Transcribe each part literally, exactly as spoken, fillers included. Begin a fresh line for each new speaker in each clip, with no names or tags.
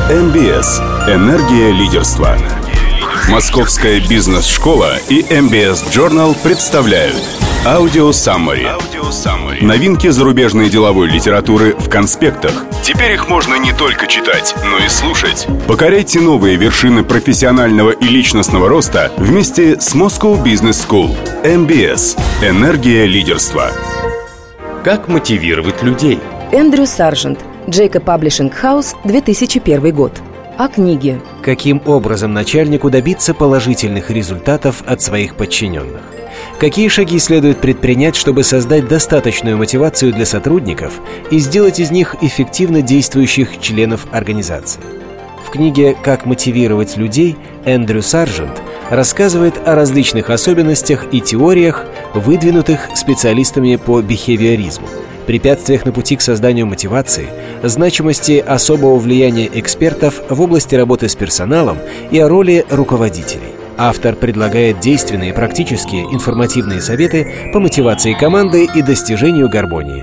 эм би эс – «Энергия лидерства». Московская бизнес-школа и эм би эс Journal представляют Audio Summary. Новинки зарубежной деловой литературы в конспектах. Теперь их можно не только читать, но и слушать. Покоряйте новые вершины профессионального и личностного роста вместе с Moscow Business School. эм би эс – «Энергия лидерства».
Как мотивировать людей?
Эндрю Саржент, Джейкоб Паблишинг Хаус, две тысячи первый год. О книге.
Каким образом начальнику добиться положительных результатов от своих подчиненных? Какие шаги следует предпринять, чтобы создать достаточную мотивацию для сотрудников и сделать из них эффективно действующих членов организации? В книге «Как мотивировать людей» Эндрю Саржент рассказывает о различных особенностях и теориях, выдвинутых специалистами по бихевиоризму, препятствиях на пути к созданию мотивации, значимости особого влияния экспертов в области работы с персоналом и о роли руководителей. Автор предлагает действенные, практические, информативные советы по мотивации команды и достижению гармонии.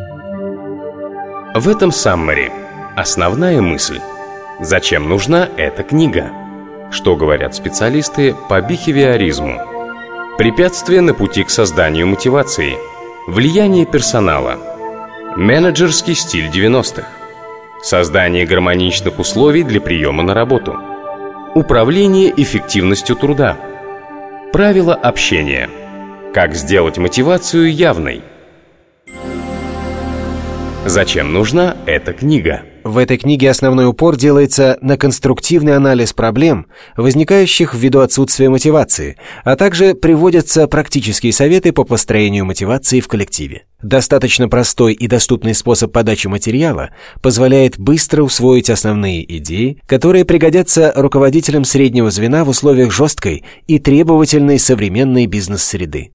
В этом саммари основная мысль. Зачем нужна эта книга? Что говорят специалисты по бихевиоризму? Препятствия на пути к созданию мотивации. Влияние персонала. Менеджерский стиль девяностых. Создание гармоничных условий для приема на работу. Управление эффективностью труда. Правила общения. Как сделать мотивацию явной. Зачем нужна эта книга?
В этой книге основной упор делается на конструктивный анализ проблем, возникающих ввиду отсутствия мотивации, а также приводятся практические советы по построению мотивации в коллективе. Достаточно простой и доступный способ подачи материала позволяет быстро усвоить основные идеи, которые пригодятся руководителям среднего звена в условиях жесткой и требовательной современной бизнес-среды.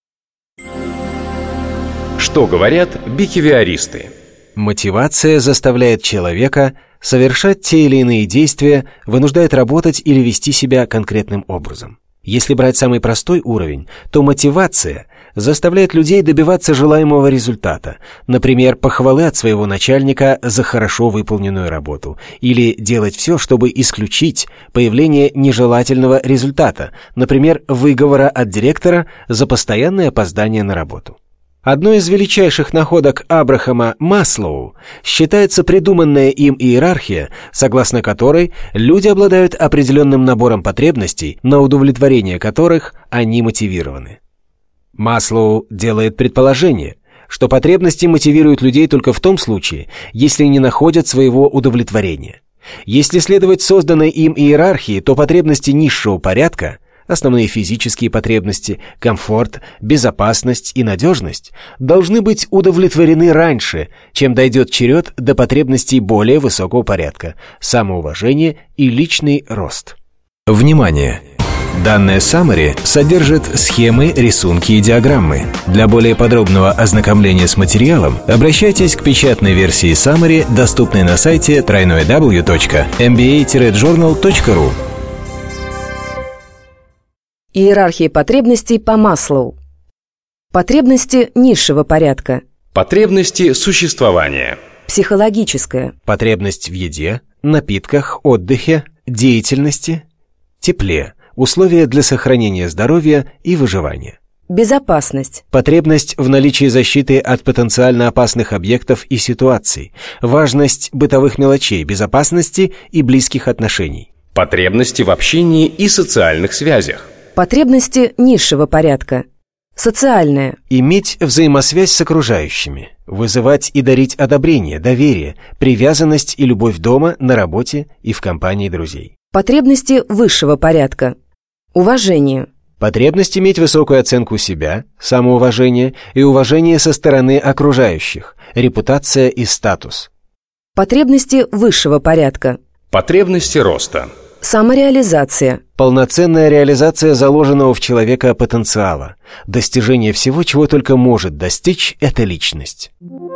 Что говорят бихевиористы?
Мотивация заставляет человека совершать те или иные действия, вынуждает работать или вести себя конкретным образом. Если брать самый простой уровень, то мотивация заставляет людей добиваться желаемого результата, например, похвалы от своего начальника за хорошо выполненную работу, или делать все, чтобы исключить появление нежелательного результата, например, выговора от директора за постоянное опоздание на работу. Одной из величайших находок Абрахама Маслоу считается придуманная им иерархия, согласно которой люди обладают определенным набором потребностей, на удовлетворение которых они мотивированы. Маслоу делает предположение, что потребности мотивируют людей только в том случае, если не находят своего удовлетворения. Если следовать созданной им иерархии, то потребности низшего порядка, основные физические потребности, комфорт, безопасность и надежность должны быть удовлетворены раньше, чем дойдет черед до потребностей более высокого порядка, самоуважения и личный рост.
Внимание! Данное summary содержит схемы, рисунки и диаграммы. Для более подробного ознакомления с материалом обращайтесь к печатной версии summary, доступной на сайте дабл ю дабл ю дабл ю точка эм би эй джорнал точка ру.
Иерархия потребностей по Маслоу. Потребности низшего порядка.
Потребности существования.
Психологическая.
Потребность в еде, напитках, отдыхе, деятельности, тепле, условия для сохранения здоровья и выживания.
Безопасность.
Потребность в наличии защиты от потенциально опасных объектов и ситуаций. Важность бытовых мелочей, безопасности и близких отношений.
Потребности в общении и социальных связях.
Потребности низшего порядка. Социальная.
Иметь взаимосвязь с окружающими. Вызывать и дарить одобрение, доверие, привязанность и любовь дома, на работе и в компании друзей.
Потребности высшего порядка. Уважение.
Потребность иметь высокую оценку себя, самоуважение и уважение со стороны окружающих, репутация и статус.
Потребности высшего порядка.
Потребности роста.
Самореализация.
Полноценная реализация заложенного в человека потенциала. Достижение всего, чего только может достичь эта личность.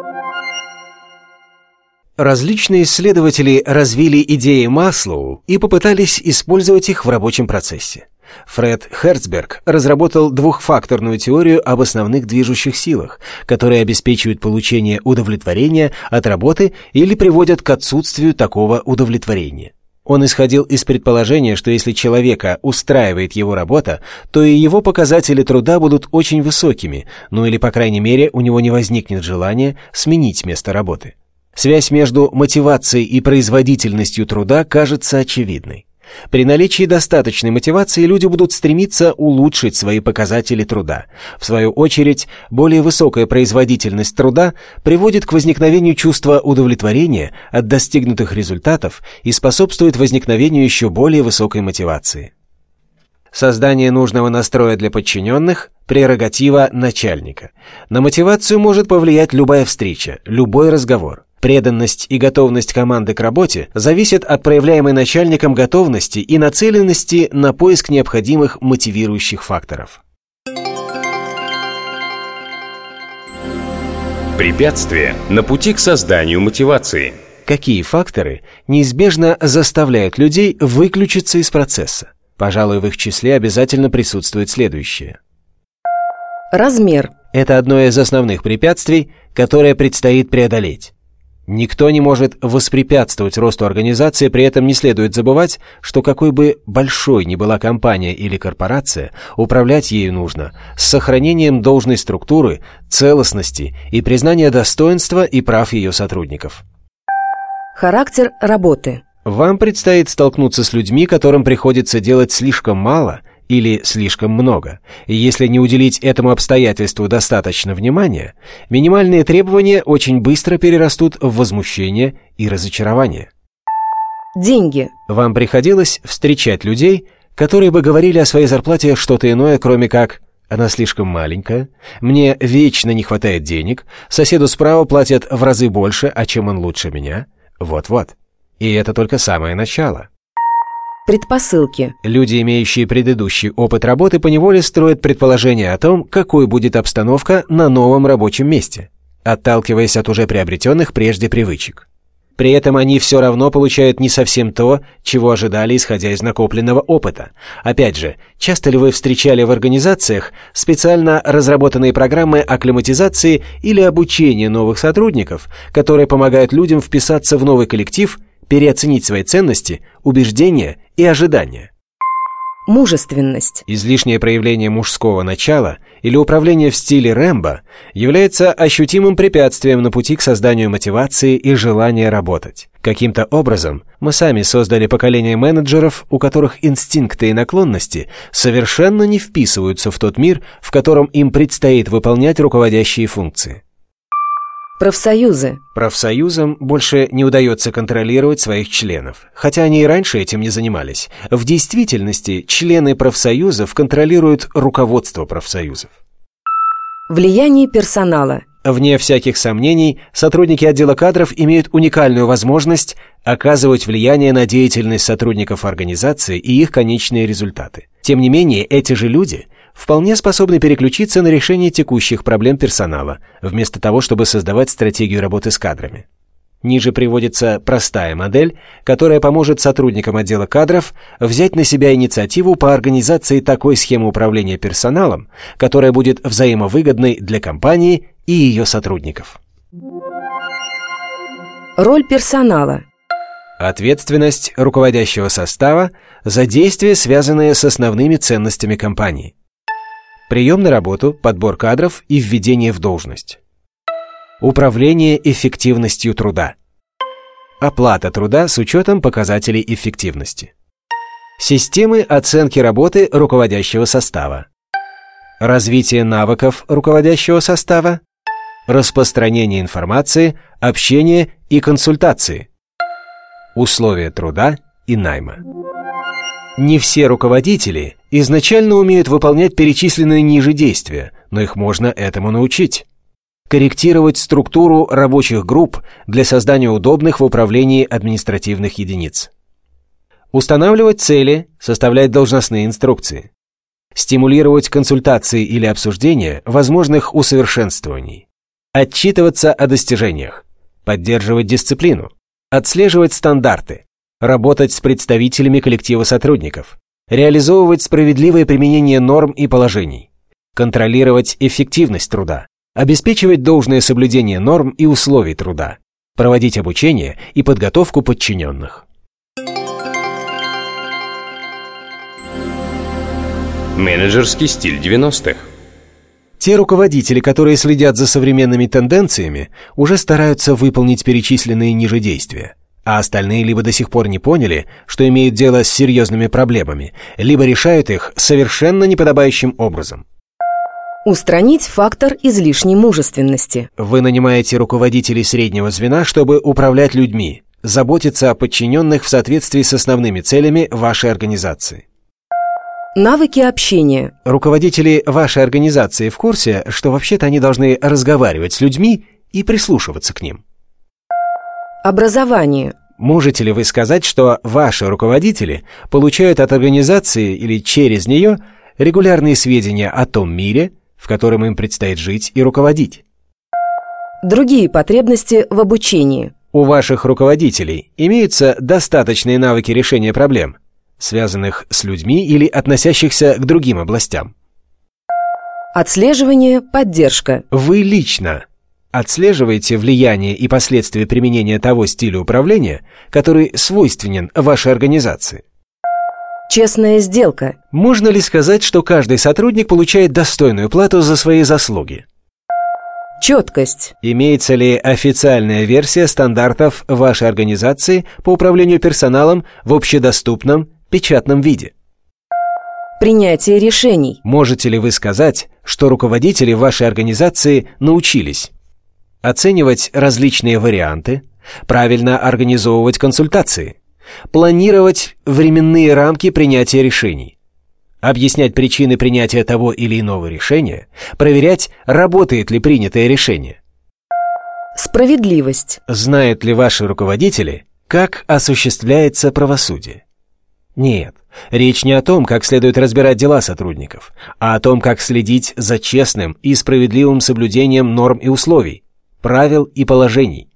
Различные исследователи развили идеи Маслоу и попытались использовать их в рабочем процессе. Фред Херцберг разработал двухфакторную теорию об основных движущих силах, которые обеспечивают получение удовлетворения от работы или приводят к отсутствию такого удовлетворения. Он исходил из предположения, что если человека устраивает его работа, то и его показатели труда будут очень высокими, ну или, по крайней мере, у него не возникнет желания сменить место работы. Связь между мотивацией и производительностью труда кажется очевидной. При наличии достаточной мотивации люди будут стремиться улучшить свои показатели труда. В свою очередь, более высокая производительность труда приводит к возникновению чувства удовлетворения от достигнутых результатов и способствует возникновению еще более высокой мотивации. Создание нужного настроя для подчиненных – прерогатива начальника. На мотивацию может повлиять любая встреча, любой разговор. Преданность и готовность команды к работе зависят от проявляемой начальником готовности и нацеленности на поиск необходимых мотивирующих факторов.
Препятствия на пути к созданию мотивации.
Какие факторы неизбежно заставляют людей выключиться из процесса? Пожалуй, в их числе обязательно присутствует следующее.
Размер.
Это одно из основных препятствий, которое предстоит преодолеть. Никто не может воспрепятствовать росту организации, при этом не следует забывать, что какой бы большой ни была компания или корпорация, управлять ею нужно с сохранением должной структуры, целостности и признания достоинства и прав ее сотрудников.
Характер работы.
Вам предстоит столкнуться с людьми, которым приходится делать слишком мало или слишком много. И если не уделить этому обстоятельству достаточно внимания, минимальные требования очень быстро перерастут в возмущение и разочарование.
Деньги.
Вам приходилось встречать людей, которые бы говорили о своей зарплате что-то иное, кроме как «она слишком маленькая», «мне вечно не хватает денег», «соседу справа платят в разы больше, а чем он лучше меня». Вот-вот. И это только самое начало.
Предпосылки.
Люди, имеющие предыдущий опыт работы, поневоле строят предположение о том, какой будет обстановка на новом рабочем месте, отталкиваясь от уже приобретенных прежде привычек. При этом они все равно получают не совсем то, чего ожидали, исходя из накопленного опыта. Опять же, часто ли вы встречали в организациях специально разработанные программы акклиматизации или обучения новых сотрудников, которые помогают людям вписаться в новый коллектив, переоценить свои ценности, убеждения и ожидания?
Мужественность.
Излишнее проявление мужского начала или управление в стиле Рэмбо является ощутимым препятствием на пути к созданию мотивации и желания работать. Каким-то образом мы сами создали поколение менеджеров, у которых инстинкты и наклонности совершенно не вписываются в тот мир, в котором им предстоит выполнять руководящие функции.
Профсоюзы.
Профсоюзам больше не удается контролировать своих членов, хотя они и раньше этим не занимались. В действительности члены профсоюзов контролируют руководство профсоюзов.
Влияние персонала.
Вне всяких сомнений, сотрудники отдела кадров имеют уникальную возможность оказывать влияние на деятельность сотрудников организации и их конечные результаты. Тем не менее, эти же люди вполне способны переключиться на решение текущих проблем персонала, вместо того, чтобы создавать стратегию работы с кадрами. Ниже приводится простая модель, которая поможет сотрудникам отдела кадров взять на себя инициативу по организации такой схемы управления персоналом, которая будет взаимовыгодной для компании и ее сотрудников.
Роль персонала.
Ответственность руководящего состава за действия, связанные с основными ценностями компании. Прием на работу, подбор кадров и введение в должность. Управление эффективностью труда. Оплата труда с учетом показателей эффективности. Системы оценки работы руководящего состава. Развитие навыков руководящего состава. Распространение информации, общение и консультации. Условия труда и найма. Не все руководители изначально умеют выполнять перечисленные ниже действия, но их можно этому научить. Корректировать структуру рабочих групп для создания удобных в управлении административных единиц. Устанавливать цели, составлять должностные инструкции. Стимулировать консультации или обсуждения возможных усовершенствований. Отчитываться о достижениях. Поддерживать дисциплину. Отслеживать стандарты. Работать с представителями коллектива сотрудников. Реализовывать справедливое применение норм и положений. Контролировать эффективность труда. Обеспечивать должное соблюдение норм и условий труда. Проводить обучение и подготовку подчиненных.
Менеджерский стиль девяностых.
Те руководители, которые следят за современными тенденциями, уже стараются выполнить перечисленные ниже действия, а остальные либо до сих пор не поняли, что имеют дело с серьезными проблемами, либо решают их совершенно неподобающим образом.
Устранить фактор излишней мужественности.
Вы нанимаете руководителей среднего звена, чтобы управлять людьми, заботиться о подчиненных в соответствии с основными целями вашей организации.
Навыки общения.
Руководители вашей организации в курсе, что вообще-то они должны разговаривать с людьми и прислушиваться к ним.
Образование.
Можете ли вы сказать, что ваши руководители получают от организации или через нее регулярные сведения о том мире, в котором им предстоит жить и руководить?
Другие потребности в обучении.
У ваших руководителей имеются достаточные навыки решения проблем, связанных с людьми или относящихся к другим областям.
Отслеживание, поддержка.
Вы лично отслеживаете влияние и последствия применения того стиля управления, который свойственен вашей организации.
Честная сделка.
Можно ли сказать, что каждый сотрудник получает достойную плату за свои заслуги?
Четкость.
Имеется ли официальная версия стандартов вашей организации по управлению персоналом в общедоступном печатном виде?
Принятие решений.
Можете ли вы сказать, что руководители вашей организации научились оценивать различные варианты, правильно организовывать консультации, планировать временные рамки принятия решений, объяснять причины принятия того или иного решения, проверять, работает ли принятое решение?
Справедливость.
Знают ли ваши руководители, как осуществляется правосудие? Нет, речь не о том, как следует разбирать дела сотрудников, а о том, как следить за честным и справедливым соблюдением норм и условий, правил и положений.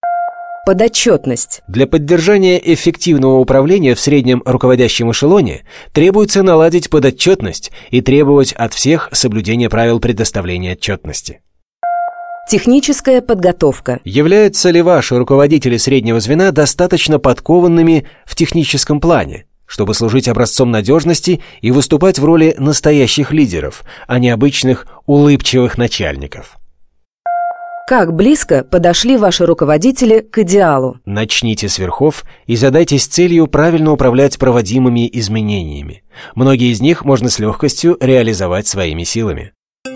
Подотчетность.
Для поддержания эффективного управления в среднем руководящем эшелоне требуется наладить подотчетность и требовать от всех соблюдения правил предоставления отчетности.
Техническая подготовка.
Являются ли ваши руководители среднего звена достаточно подкованными в техническом плане, чтобы служить образцом надежности и выступать в роли настоящих лидеров, а не обычных улыбчивых начальников?
Как близко подошли ваши руководители к идеалу?
Начните с верхов и задайтесь целью правильно управлять проводимыми изменениями. Многие из них можно с легкостью реализовать своими силами.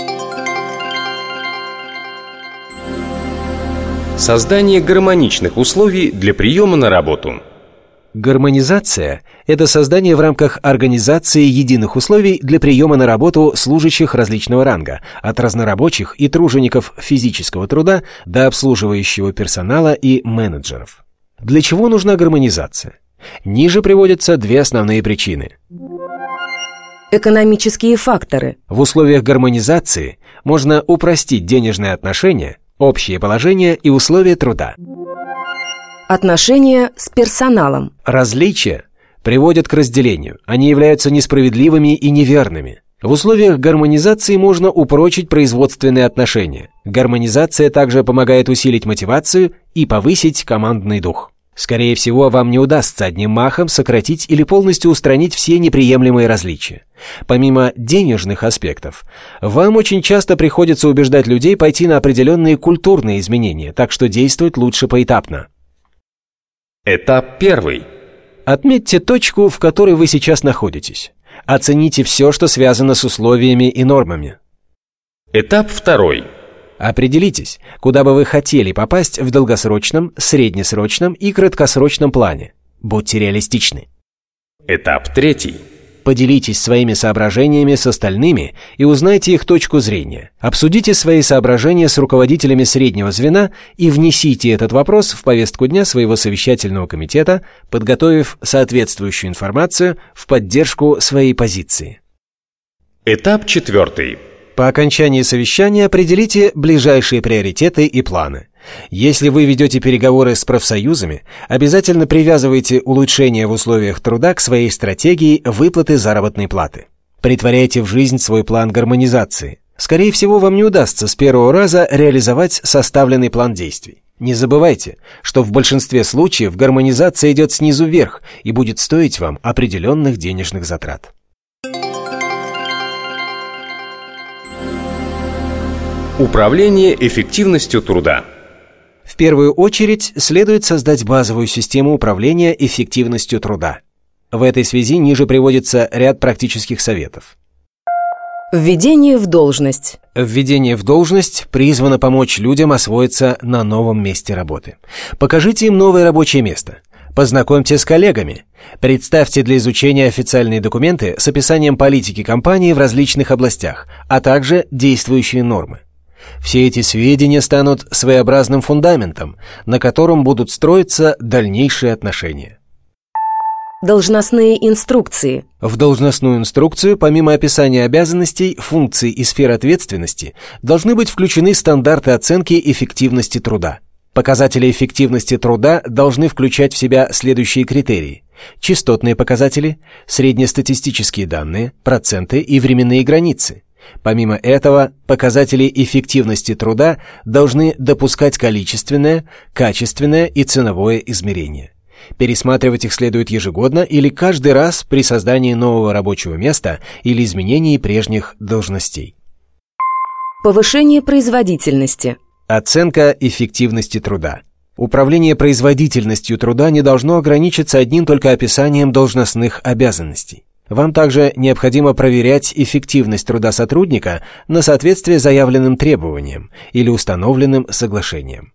Создание гармоничных условий для приема на работу.
Гармонизация – это создание в рамках организации единых условий для приема на работу служащих различного ранга, от разнорабочих и тружеников физического труда до обслуживающего персонала и менеджеров. Для чего нужна гармонизация? Ниже приводятся две основные причины.
Экономические факторы.
В условиях гармонизации можно упростить денежные отношения, общее положение и условия труда.
Отношения с персоналом.
Различия приводят к разделению. Они являются несправедливыми и неверными. В условиях гармонизации можно упрочить производственные отношения. Гармонизация также помогает усилить мотивацию и повысить командный дух. Скорее всего, вам не удастся одним махом сократить или полностью устранить все неприемлемые различия. Помимо денежных аспектов, вам очень часто приходится убеждать людей пойти на определенные культурные изменения, так что действовать лучше поэтапно.
Этап первый.
Отметьте точку, в которой вы сейчас находитесь. Оцените все, что связано с условиями и нормами.
Этап второй.
Определитесь, куда бы вы хотели попасть в долгосрочном, среднесрочном и краткосрочном плане. Будьте реалистичны.
Этап третий.
Поделитесь своими соображениями с остальными и узнайте их точку зрения. Обсудите свои соображения с руководителями среднего звена и внесите этот вопрос в повестку дня своего совещательного комитета, подготовив соответствующую информацию в поддержку своей позиции.
Этап четвертый.
По окончании совещания определите ближайшие приоритеты и планы. Если вы ведете переговоры с профсоюзами, обязательно привязывайте улучшения в условиях труда к своей стратегии выплаты заработной платы. Претворяйте в жизнь свой план гармонизации. Скорее всего, вам не удастся с первого раза реализовать составленный план действий. Не забывайте, что в большинстве случаев гармонизация идет снизу вверх и будет стоить вам определенных денежных затрат.
Управление эффективностью труда.
В первую очередь следует создать базовую систему управления эффективностью труда. В этой связи ниже приводится ряд практических советов.
Введение в должность.
Введение в должность призвано помочь людям освоиться на новом месте работы. Покажите им новое рабочее место. Познакомьте с коллегами. Представьте для изучения официальные документы с описанием политики компании в различных областях, а также действующие нормы. Все эти сведения станут своеобразным фундаментом, на котором будут строиться дальнейшие отношения.
Должностные инструкции.
В должностную инструкцию, помимо описания обязанностей, функций и сфер ответственности, должны быть включены стандарты оценки эффективности труда. Показатели эффективности труда должны включать в себя следующие критерии: частотные показатели, среднестатистические данные, проценты и временные границы. Помимо этого, показатели эффективности труда должны допускать количественное, качественное и ценовое измерение. Пересматривать их следует ежегодно или каждый раз при создании нового рабочего места или изменении прежних должностей.
Повышение производительности.
Оценка эффективности труда. Управление производительностью труда не должно ограничиться одним только описанием должностных обязанностей. Вам также необходимо проверять эффективность труда сотрудника на соответствие заявленным требованиям или установленным соглашениям.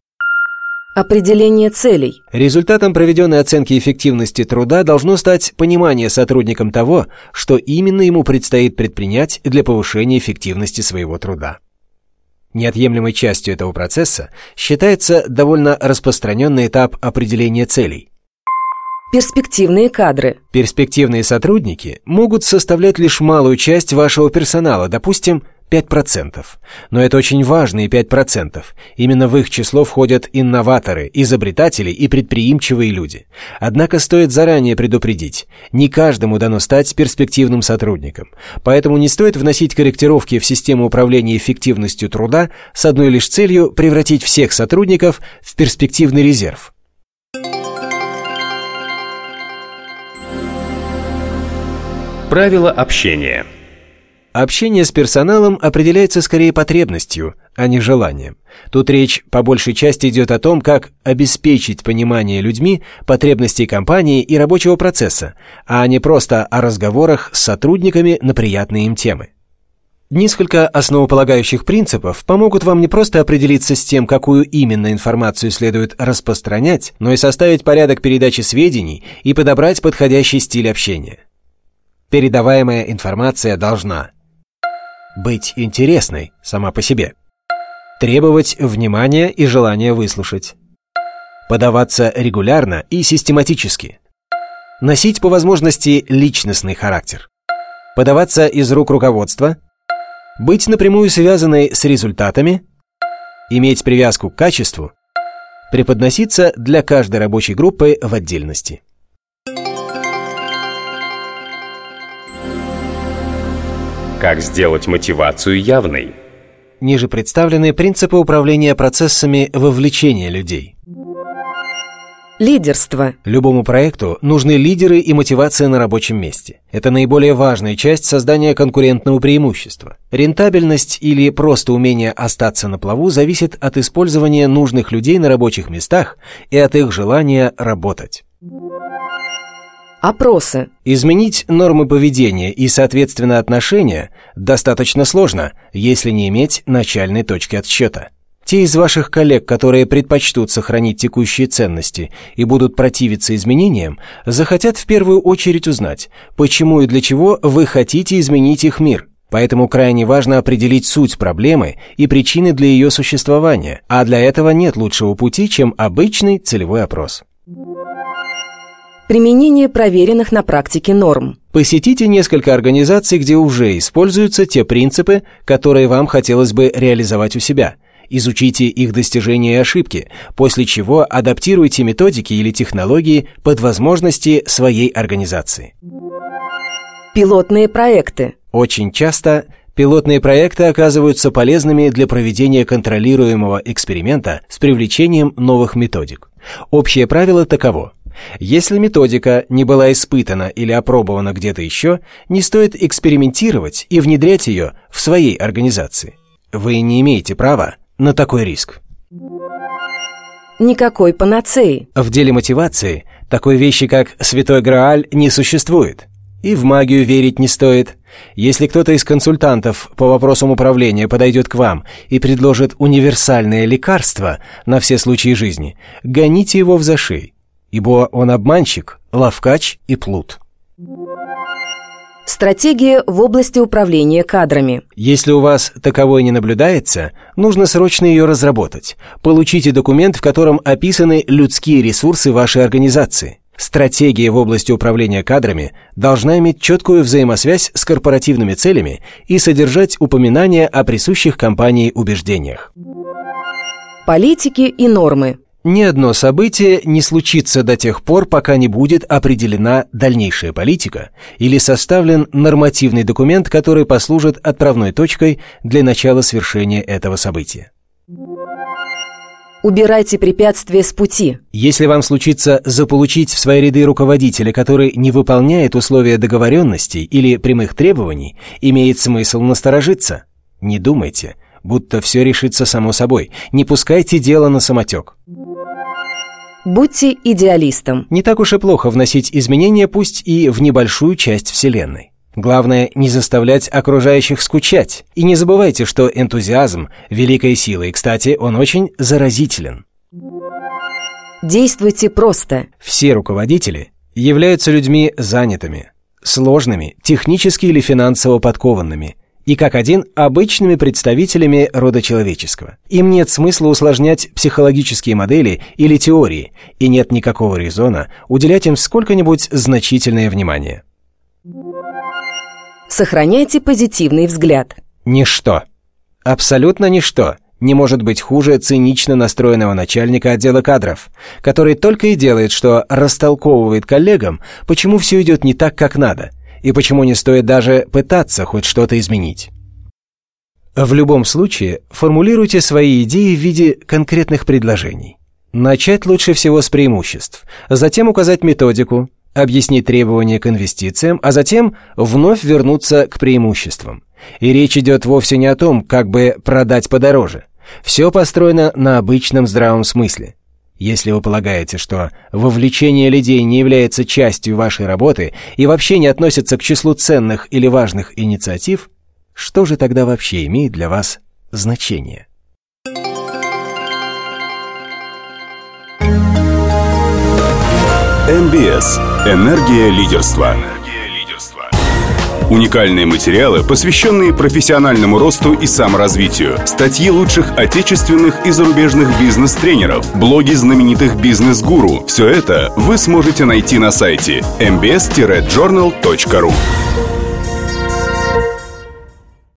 Определение целей.
Результатом проведенной оценки эффективности труда должно стать понимание сотрудником того, что именно ему предстоит предпринять для повышения эффективности своего труда. Неотъемлемой частью этого процесса считается довольно распространенный этап определения целей.
Перспективные кадры.
Перспективные сотрудники могут составлять лишь малую часть вашего персонала, допустим, пять процентов. Но это очень важные пять процентов. Именно в их число входят инноваторы, изобретатели и предприимчивые люди. Однако стоит заранее предупредить, не каждому дано стать перспективным сотрудником. Поэтому не стоит вносить корректировки в систему управления эффективностью труда с одной лишь целью превратить всех сотрудников в перспективный резерв.
Правила общения.
Общение с персоналом определяется скорее потребностью, а не желанием. Тут речь по большей части идет о том, как обеспечить понимание людьми потребностей компании и рабочего процесса, а не просто о разговорах с сотрудниками на приятные им темы. Несколько основополагающих принципов помогут вам не просто определиться с тем, какую именно информацию следует распространять, но и составить порядок передачи сведений и подобрать подходящий стиль общения. Передаваемая информация должна быть интересной сама по себе, требовать внимания и желания выслушать, подаваться регулярно и систематически, носить по возможности личностный характер, подаваться из рук руководства, быть напрямую связанной с результатами, иметь привязку к качеству, преподноситься для каждой рабочей группы в отдельности.
Как сделать мотивацию явной?
Ниже представлены принципы управления процессами вовлечения людей.
Лидерство.
Любому проекту нужны лидеры и мотивация на рабочем месте. Это наиболее важная часть создания конкурентного преимущества. Рентабельность или просто умение остаться на плаву зависит от использования нужных людей на рабочих местах и от их желания работать.
Опросы.
Изменить нормы поведения и, соответственно, отношения достаточно сложно, если не иметь начальной точки отсчета. Те из ваших коллег, которые предпочтут сохранить текущие ценности и будут противиться изменениям, захотят в первую очередь узнать, почему и для чего вы хотите изменить их мир. Поэтому крайне важно определить суть проблемы и причины для ее существования, а для этого нет лучшего пути, чем обычный целевой опрос.
Применение проверенных на практике норм.
Посетите несколько организаций, где уже используются те принципы, которые вам хотелось бы реализовать у себя. Изучите их достижения и ошибки, после чего адаптируйте методики или технологии под возможности своей организации.
Пилотные проекты.
Очень часто пилотные проекты оказываются полезными для проведения контролируемого эксперимента с привлечением новых методик. Общее правило таково. Если методика не была испытана или опробована где-то еще, не стоит экспериментировать и внедрять ее в своей организации. Вы не имеете права на такой риск.
Никакой панацеи.
В деле мотивации такой вещи, как Святой Грааль, не существует. И в магию верить не стоит. Если кто-то из консультантов по вопросам управления подойдет к вам и предложит универсальное лекарство на все случаи жизни, гоните его взашей, ибо он обманщик, ловкач и плут.
Стратегия в области управления кадрами.
Если у вас таковой не наблюдается, нужно срочно ее разработать. Получите документ, в котором описаны людские ресурсы вашей организации. Стратегия в области управления кадрами должна иметь четкую взаимосвязь с корпоративными целями и содержать упоминания о присущих компании убеждениях.
Политики и нормы.
Ни одно событие не случится до тех пор, пока не будет определена дальнейшая политика или составлен нормативный документ, который послужит отправной точкой для начала свершения этого события.
Убирайте препятствия с пути.
Если вам случится заполучить в свои ряды руководителя, который не выполняет условия договоренностей или прямых требований, имеет смысл насторожиться. Не думайте, будто все решится само собой. Не пускайте дело на самотек.
Будьте идеалистом.
Не так уж и плохо вносить изменения, пусть и в небольшую часть Вселенной. Главное, не заставлять окружающих скучать. И не забывайте, что энтузиазм – великая сила, и, кстати, он очень заразителен.
Действуйте просто.
Все руководители являются людьми занятыми, сложными, технически или финансово подкованными, и как один обычными представителями рода человеческого. Им нет смысла усложнять психологические модели или теории, и нет никакого резона уделять им сколько-нибудь значительное внимание.
Сохраняйте позитивный взгляд.
Ничто, абсолютно ничто не может быть хуже цинично настроенного начальника отдела кадров, который только и делает, что растолковывает коллегам, почему все идет не так, как надо, и почему не стоит даже пытаться хоть что-то изменить. В любом случае, формулируйте свои идеи в виде конкретных предложений. Начать лучше всего с преимуществ, затем указать методику, объяснить требования к инвестициям, а затем вновь вернуться к преимуществам. И речь идет вовсе не о том, как бы продать подороже. Все построено на обычном здравом смысле. Если вы полагаете, что вовлечение людей не является частью вашей работы и вообще не относится к числу ценных или важных инициатив, что же тогда вообще имеет для вас значение?
эм би эс – энергия лидерства. Уникальные материалы, посвященные профессиональному росту и саморазвитию, статьи лучших отечественных и зарубежных бизнес-тренеров, блоги знаменитых бизнес-гуру – все это вы сможете найти на сайте эм би эс джорнал точка ру.